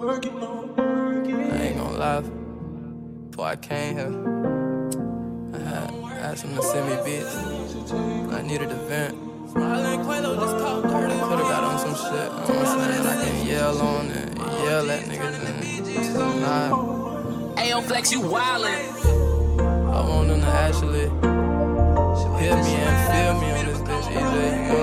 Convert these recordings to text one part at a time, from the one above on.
ain't gonna lie, before I came here, I had some to send me beats. I needed a vent. Could've got on some shit, you know what I'm saying? I can yell on it, yell at niggas and nah. Ayo, Flex, you wildin'. I want them to actually hear me and feel me on this bitch, EJ, you know.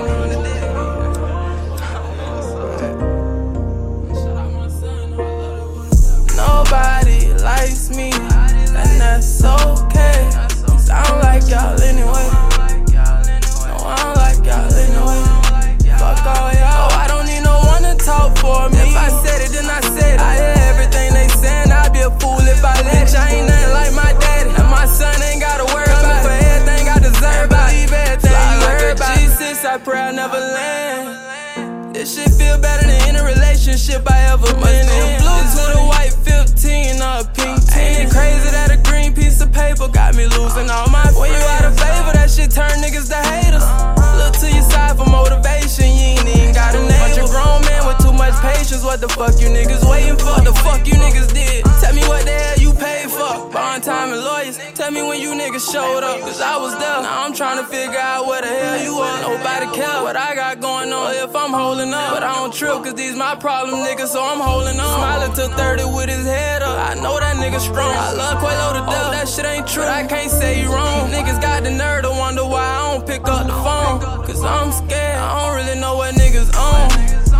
Nobody likes me, and that's okay. Sound like y'all anyway. No, I don't like y'all anyway. Fuck all y'all. Oh, I don't need no one to talk for me. If I said it, then I said it. I hear everything they saying. I'd be a fool if I let you. I ain't nothing like my daddy, and my son ain't gotta worry about for everything I deserve. Believe everything you heard about. Jesus, I pray I never land. This shit feel better than any relationship I ever been in. This with a white 15 or a pink 10. Ain't it crazy that a green piece of paper got me losing all my friends? When you out of favor, that shit turn niggas to haters. Look to your side for motivation, you ain't even got a name. Bunch of grown men with too much patience, what the fuck you niggas waiting for? What the fuck you niggas did? Tell me what the hell you paid for. Bond time and lawyers, tell me when you niggas showed up, cause I was there. Now I'm trying to figure out where the hell you are. Nobody care what I got going on if I'm holding up. But I don't trip, cause these my problem niggas, so I'm holding on. Smiling to 30 with his head up, I know that nigga strong. I love Quavo to death, that shit ain't true, I can't say you wrong. Niggas got the nerve to wonder why I don't pick up the phone, cause I'm scared, I don't really know what niggas on.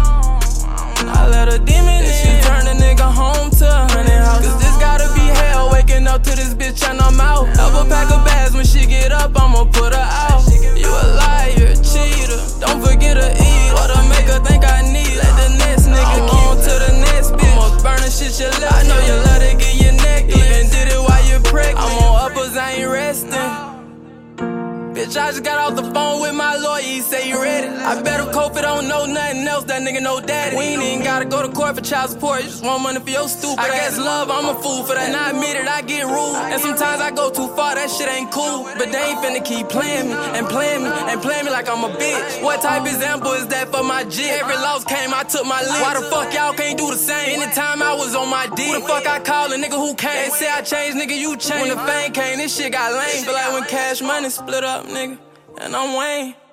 I let a demon in, she turn a nigga home to a 100 house. Cause this gotta be hell, waking up to this bitch and I'm out. Have a pack of bags, when she get up, I'ma put her out. You a liar, cheater, don't forget to eat. What a make her think I need. Let the next nigga keep on to the next bitch. I'ma burn the shit you left. I know you love to get your neck. Even did it while you're pregnant. I'm on uppers, I ain't resting. Bitch, I just got off the phone with my lawyer, he say you ready. I bet him Kofi don't know nothing else, that nigga know daddy. We ain't even gotta go to court for child support, you just want money for your stupid I guess love, I'm a fool for that. And I admit it, I get rude, and sometimes I go too far, that shit ain't cool. But they ain't finna keep playing me, and playing me, and playing me like I'm a bitch. What type of example is that for my G? Every loss came, I took my lick. Why the fuck y'all can't do the same? Anytime I was on my D, who the fuck I call a nigga who came? They say I changed, nigga, you changed. When the fame came, this shit got lame. Feel like when Cash Money split up, nigga, and I'm Wayne.